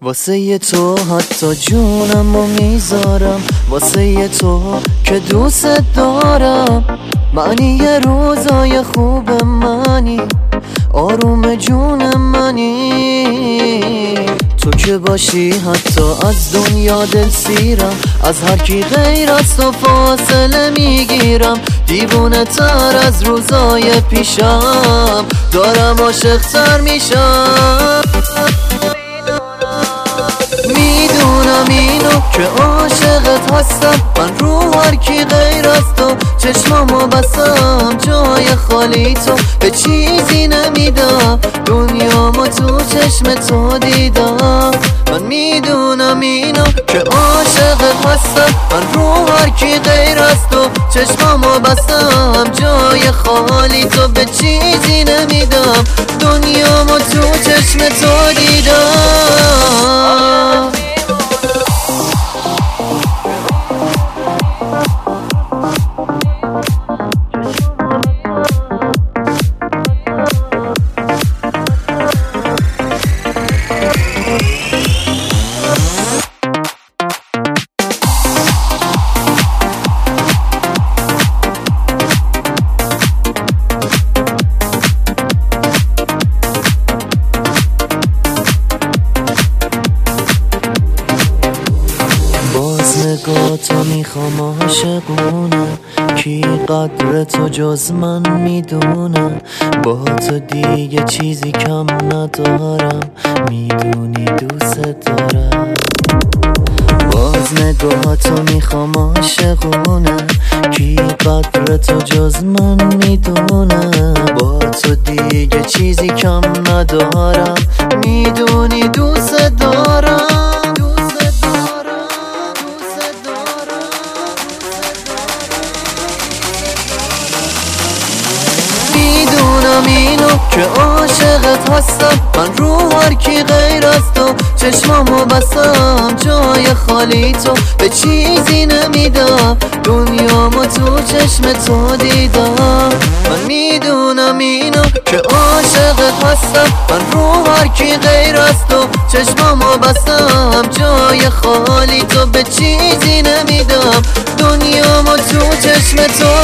واسه تو حتی جونمو میذارم، واسه تو که دوست دارم. معنی یه روزای خوب منی، آروم جون منی. تو که باشی حتی از دنیا دل سیرم، از هر کی غیر از تو فاصله میگیرم. دیوونه تر از روزای پیشم، دارم عاشق تر میشم. میدونم اینو که عاشقت هستم، من رو هر کی غیر از تو چشمامو بستم. جای خالی تو به چیزی نمیدم، دنیامو تو چشم تو دیدم. من میدونم اینو که عاشقت هستم، من رو هر کی غیر از تو چشمامو بستم. جای خالی تو به چیزی نمیدم، دنیامو تو چشم تو دیدم. نگاه تو میخوام عاشقونه، کی قدر تو جز من میدونه. با تو دیگه چیزی کم ندارم، میدونی دوست دارم. باز نگاه تو میخوام عاشقونه، کی قدر تو جز من میدونه. با تو دیگه چیزی کم ندارم، میدونی دوست دارم. میدونم اینو که عاشقت هستم، من رو هر کی غیر از تو چشمامو بستم. جای خالی تو به چیزی نمیدم، دنیامو تو چشم تو دیدم. من میدونم اینو که عاشقت هستم، من رو هر کی غیر از تو چشمامو بستم. جای خالی تو به چیزی نمیدم، دنیامو تو چشم تو